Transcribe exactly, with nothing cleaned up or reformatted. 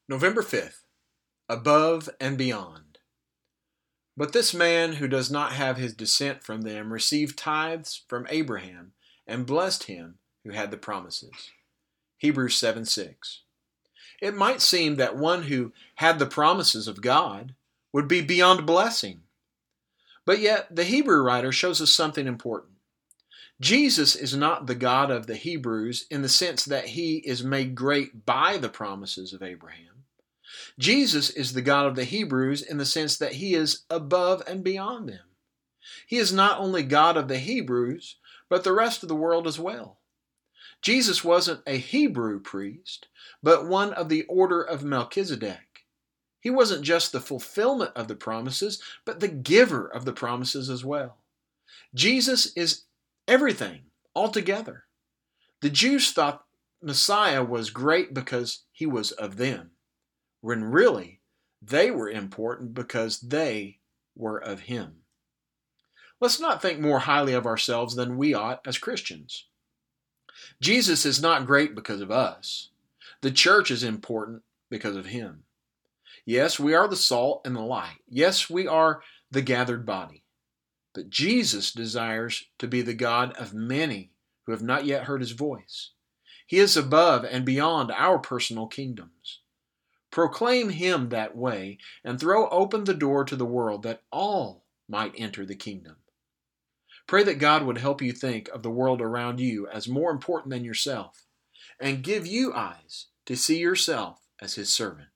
November fifth, Above and Beyond. But this man who does not have his descent from them received tithes from Abraham and blessed him who had the promises. Hebrews seven six. It might seem that one who had the promises of God would be beyond blessing. But yet the Hebrew writer shows us something important. Jesus is not the God of the Hebrews in the sense that he is made great by the promises of Abraham. Jesus is the God of the Hebrews in the sense that he is above and beyond them. He is not only God of the Hebrews, but the rest of the world as well. Jesus wasn't a Hebrew priest, but one of the order of Melchizedek. He wasn't just the fulfillment of the promises, but the giver of the promises as well. Jesus is everything altogether. The Jews thought Messiah was great because he was of them, when really they were important because they were of him. Let's not think more highly of ourselves than we ought as Christians. Jesus is not great because of us. The church is important because of him. Yes, we are the salt and the light. Yes, we are the gathered body. But Jesus desires to be the God of many who have not yet heard his voice. He is above and beyond our personal kingdoms. Proclaim him that way and throw open the door to the world that all might enter the kingdom. Pray that God would help you think of the world around you as more important than yourself and give you eyes to see yourself as his servant.